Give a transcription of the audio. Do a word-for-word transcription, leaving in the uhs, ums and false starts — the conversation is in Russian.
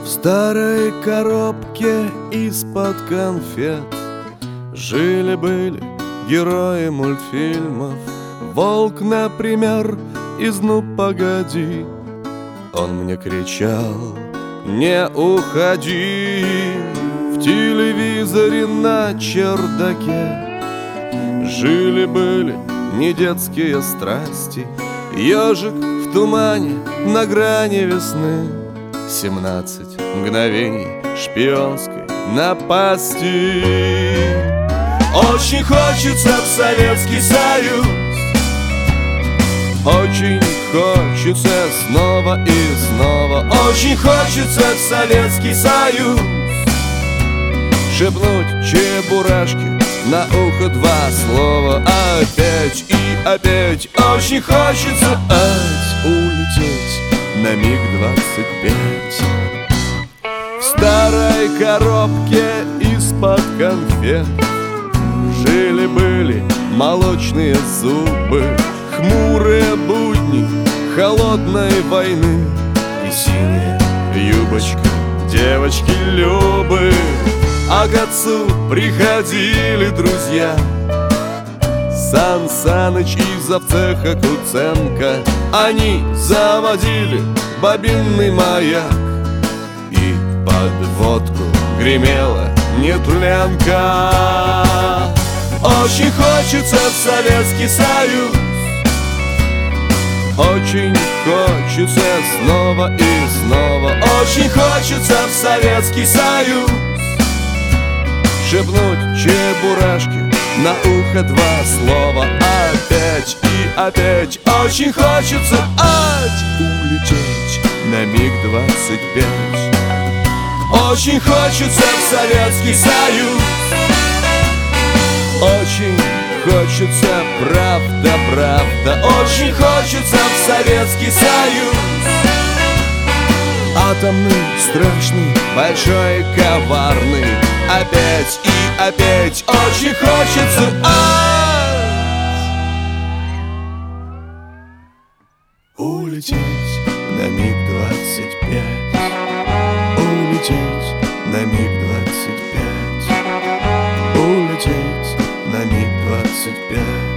В старой коробке из-под конфет жили-были герои мультфильмов. Волк, например, из «Ну, погоди». Он мне кричал: не уходи. В телевизоре на чердаке жили-были не детские страсти. Ежик в тумане на грани весны, семнадцать мгновений шпионской напасти. Очень хочется в Советский Союз, очень хочется снова и снова. Очень хочется в Советский Союз шепнуть Чебурашке на ухо два слова. Опять и опять очень хочется ать улететь на миг двадцать пять. В старой коробке из-под конфет жили-были молочные зубы, хмурые будни холодной войны и синяя юбочка девочки Любы. А к отцу приходили друзья: Сан Саныч и завцеха Куценко. Они заводили бобинный маяк, и под водку гремела нетленка. Очень хочется в Советский Союз, очень хочется снова и снова. Очень хочется в Советский Союз шепнуть Чебурашке на ухо два слова. Опять и опять очень хочется ать улететь на миг двадцать пять. Очень хочется в Советский Союз, очень хочется, правда, правда. Очень хочется в Советский Союз, атомный, страшный, большой, коварный. Опять и опять очень хочется ать улететь на миг двадцать пять. Улететь на миг двадцать пять. Улететь на миг двадцать пять.